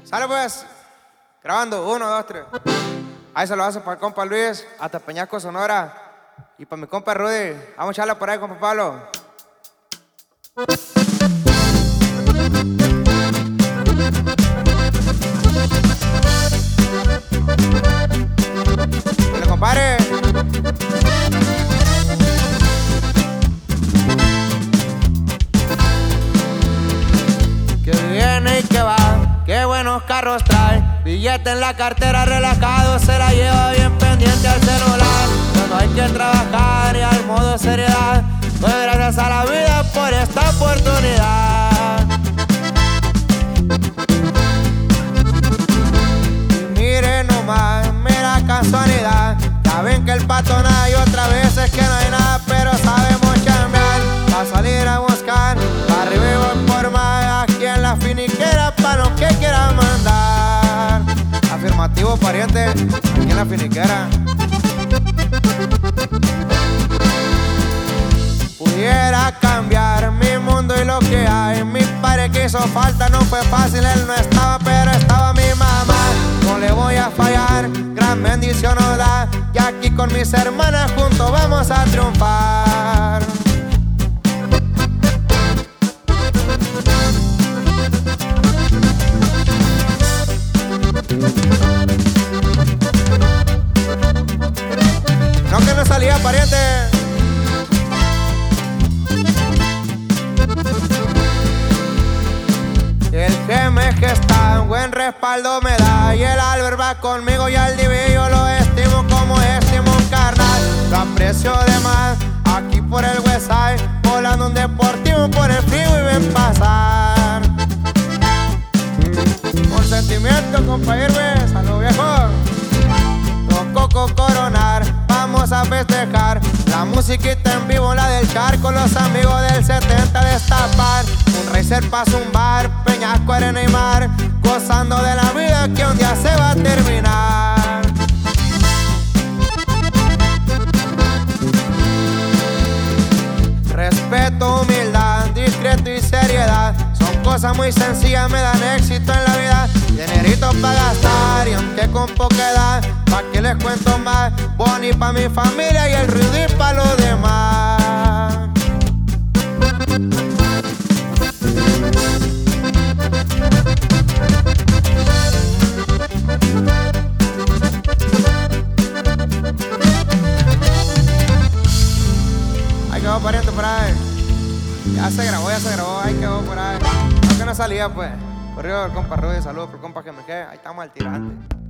Sale pues, grabando, 1, 2, 3. Ahí se lo hace para el compa Luis, hasta Peñasco, Sonora. Y para mi compa Rudy, vamos a echarla por ahí, compa Pablo. Dale, compadre. Que viene y que va, qué buenos carros trae. Billete en la cartera, relajado, se la lleva bien pendiente al celular. Cuando hay que trabajar y al modo seriedad, pues gracias a la vida por esta oportunidad. Y mire nomás, mira casualidad. Ya ven que el pato nada y otra vez es que no hay nada, pero sabemos chambear. Pa' salir a buscar, pa' arriba y voy por más. Aquí en la finiquera, pa' lo que quieran mandar. Afirmativo, pariente, aquí en la finiquera. Pudiera cambiar mi mundo y lo que hay. Mi padre que hizo falta, no fue fácil, él no estaba, pero estaba mi mamá. No le voy a fallar, gran bendición nos da. Y aquí con mis hermanas juntos vamos a triunfar. No que no salía, pariente. El GM que está en buen respaldo me da. Y el Albert va conmigo y al Divillo lo estimo como estimo un carnal. Lo aprecio de más aquí por el Westside, volando un deportivo por el frío y ven pasar. Con sentimiento, compa, irme, salud viejo. Tocó coronar, vamos a festejar. La musiquita en vivo, la del charco, los amigos del 70 destapar. Un racer pa' zumbar, Peñasco, arena y mar, gozando de la vida que un día se va a terminar. Respeto, humildad, discreto y seriedad son cosas muy sencillas, me dan éxito en la vida. Dinerito pa' gastar y aunque con poca edad, pa' que les cuento más. Bonnie pa' mi familia y el Rudy pa' los demás. Ahí quedó, pariente, por ahí. Ya se grabó, ahí quedó por ahí. No que no salía, pues. Corrió el compa Rudy, saludos por el compa que me quede. Ahí estamos al tirante.